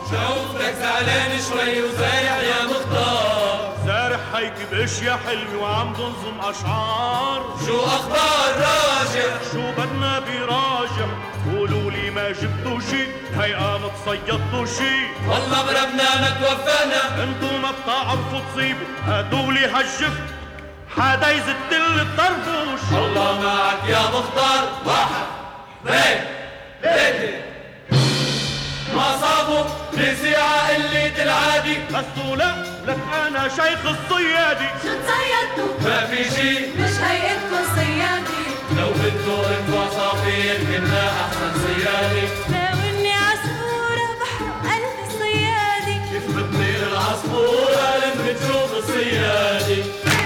شوفتك زعلان شوي وزارع يا مختار. زارع هيك باشياء حلوة وعم تنظم اشعار. شو اخبار راجع؟ شو بدنا براجع؟ قولوا لي ما جبتوا شي، هي قامت صيدتوا شي. والله بربنا ما توفقنا، انتو ما بتعرفوا تصيبوا، هدولي هالجفت حدا يزت الطربوش. الله معك يا مختار. واحد اثنين ثلاثة، ما صابوا بساعة قلة العادي. بس لا لك انا شيخ الصيادي. شو تصيدتوا؟ ما في شي، مش هيئتكن صيادي. لو بدو انتو عصافير كنا احسن صيادي. لو اني عصفورة بحرق قلب الصيادي. كيف بتطير العصفورة لما تشوف الصيادي.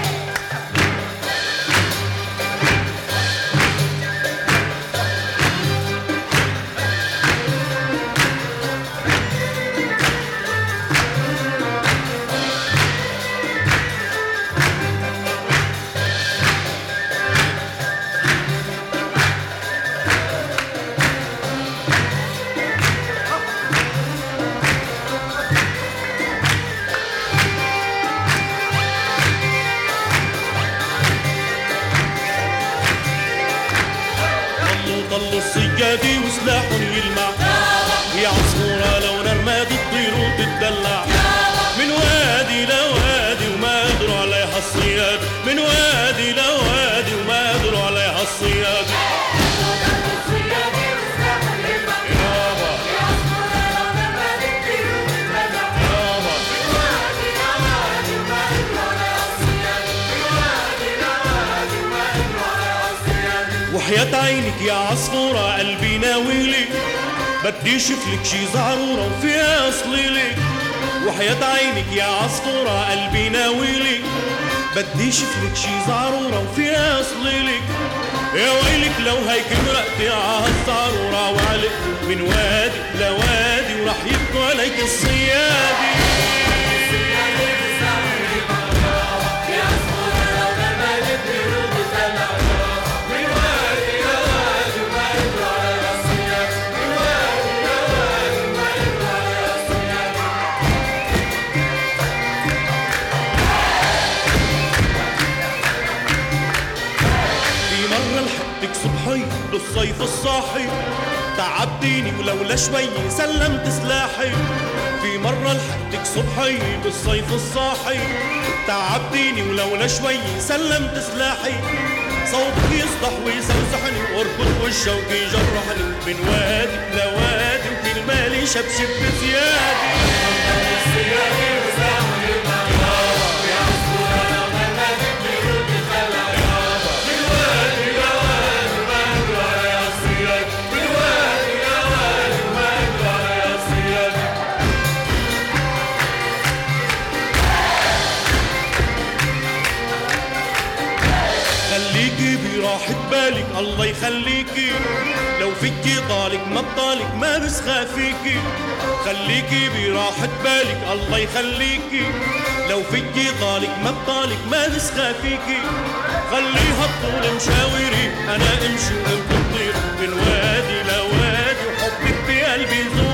ضلوا الصيادي وسلاحهم يلمع. يا عصفورة لو نرماد تطير وتتدلع. من وادي لوادي وما قدروا عليها الصياد. من وادي لوادي وما قدروا عليها الصياد. وحياة عينك يا عصفورة قلبي ناويلك، بدي شفلك شي زعرورة وفيها اصليلك. وحياة عينك يا عصفورة قلبي ناويلك، بدي شفلك شي زعرورة وفيها اصليلك. يا ويلك لو هيك مرقتي عالزعرورة وعلق من وادي لوادي وراح يبكوا عليك الصيادي. صبحي بالصيف الصاحي تعبتيني ولولا شوي سلمت سلاحي. في مرة لحقتك صبحي بالصيف الصاحي تعبتيني ولولا شوي سلمت سلاحي. صوتك يصدح ويزوزحني واركض والشوق يجرحني. من وادي لوادي وكل مالي شبشب بزيادي. خليكي براحة بالك الله يخليكي. لو فيكي طالك ما بطالك ما بسخافيكي. خليكي براحة بالك الله يخليكي. لو فيكي طالك ما بطالك ما بسخافيكي. خليها الطول مشاوري انا امشي وانت تطير. من وادي لوادي وحبك بقلبي زور.